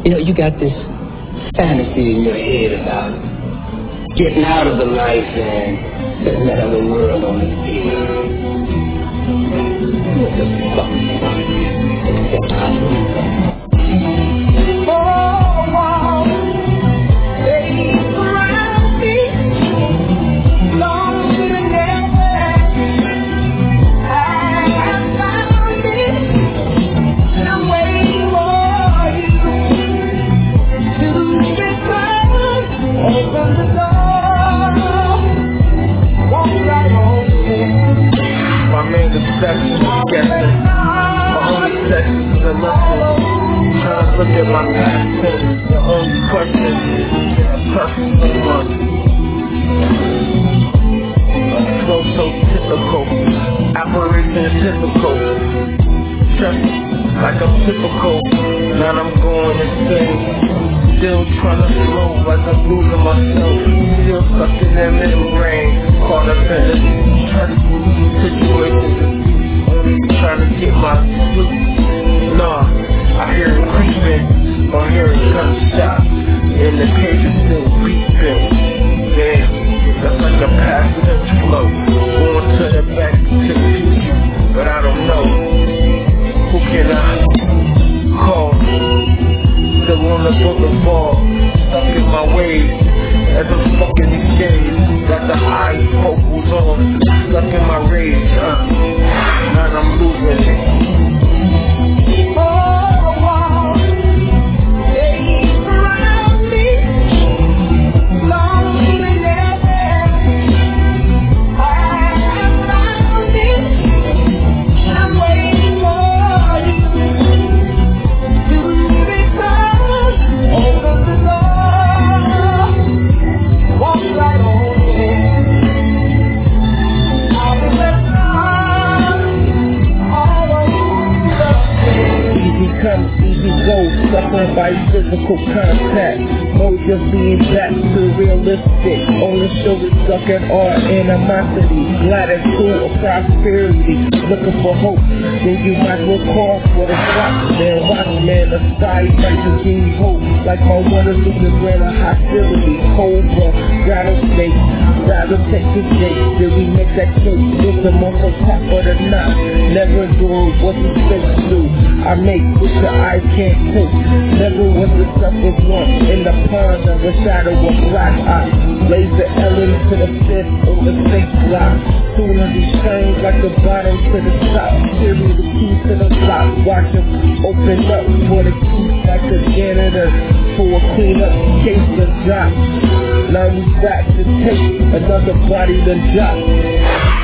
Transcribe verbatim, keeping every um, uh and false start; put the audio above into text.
You know, you got this fantasy in your head about getting out of the life and setting that other world on its head. What the fuck? Except I Guessing, my only text is a lesson. Trying to look at my past tense. The only question is a personal one. A flow so typical, operation typical. Trust like I'm typical. Now I'm going insane. Still trying to slow like I'm losing myself. Still stuck in that membrane. Caught up in this stressful situation. Trying to get my sleep. Nah, I hear it creeping, or hear it gunshots, and the cage is still weeping. Damn, that's like a past tense flow, going to the back to the future, but I don't know. Who can I call? Still on the boulevard, stuck in my ways, as I'm stuck in these days. Got the high focus on, stuck in my rage, uh. And I'm losing it. Oh, wow. Days around me, loneliness. I have found it. I'm waiting for you to return. Open the door, walk right on in. I'll be left. Come, easy go, suffering by physical contact. No, just being back to realistic. Only show is stuck in our animosity. Gratitude or prosperity, looking for hope. Then you might as well call for the shot. Man, watch, man, the sky might just give you hope. Like my water losing ran of hostility. Cobra, rattlesnake, rather take the date. Then we make that cake, put them on the top of the knot. Never do what you supposed to do. I make what your eyes can't take. Never was the selfish one in the pond of the shadow of black eye. Laser Ellen to the fifth on the sixth block. Soon as he shines like the bottom to the top. Carry the key to the block. Watch him open up for the key like the janitor for a clean up case of drop. Now we back to take another body to drop.